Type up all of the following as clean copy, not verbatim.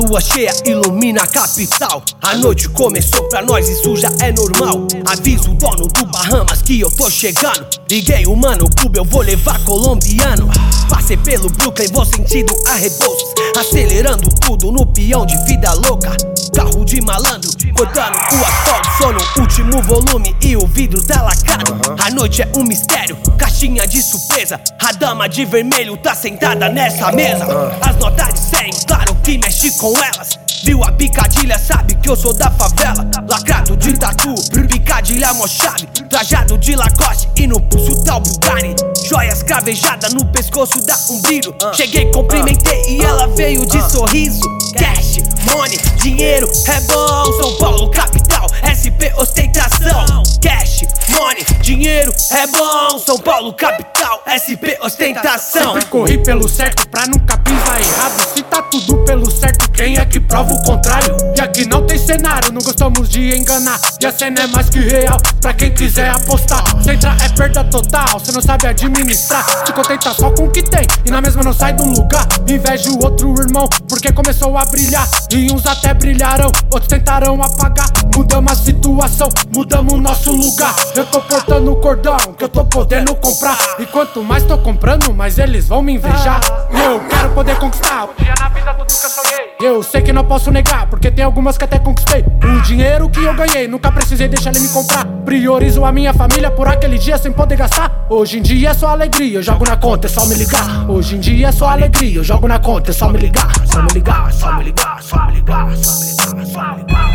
lua cheia ilumina a capital. A noite começou pra nós, isso já é normal. Avisa o dono do Bahamas que eu tô chegando. Liguei o mano Cuba, eu vou levar colombiano. Passei pelo Brooklyn, vou sentindo a Rebouças, acelerando tudo no peão de vida louca. Carro de malandro, cortando o asfalto, só no último volume e o vidro tá lacrado. A noite é um mistério, caixinha de surpresa. A dama de vermelho tá sentada nessa mesa. As notas de 100, claro que mexe com elas. Viu a picadilha, sabe que eu sou da favela. Lacrado de tatu, picadilha mó chave. Trajado de Lacoste e no pulso tá o Bugatti. Joias cravejadas no pescoço dá um brilho. Cheguei, cumprimentei e ela veio de sorriso. Cash, money, dinheiro é bom. São Paulo, capital, SP, ostentação. Cash, money, dinheiro é bom. São Paulo, capital, SP, ostentação. Sempre corri pelo certo pra nunca pisar errado. Se tá tudo pelo certo, quem é que prova o contrário? E aqui não tem cenário, não gostamos de enganar. E a cena é mais que real, pra quem quiser apostar. Se entrar é perda total, cê não sabe administrar. Se contenta só com o que tem, e na mesma não sai do lugar. Inveja o outro irmão, porque começou a brilhar. E uns até brilharão, outros tentarão apagar. Mudamos a situação, mudamos o nosso lugar. Eu tô portando o cordão, que eu tô podendo comprar. E quanto mais tô comprando, mais eles vão me invejar. Eu quero poder conquistar um dia na vida tudo que eu sonhei. Eu sei que não posso negar, porque tem algumas que até conquistei. O dinheiro que eu ganhei, nunca precisei deixar ele me comprar. Priorizo a minha família por aquele dia sem poder gastar. Hoje em dia é só alegria, eu jogo na conta, é só me ligar. Hoje em dia é só alegria, eu jogo na conta, é só me ligar. Só me ligar, só me ligar, só me ligar, só me ligar, só me ligar.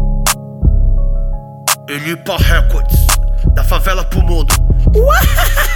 Elipa Records, da favela pro mundo.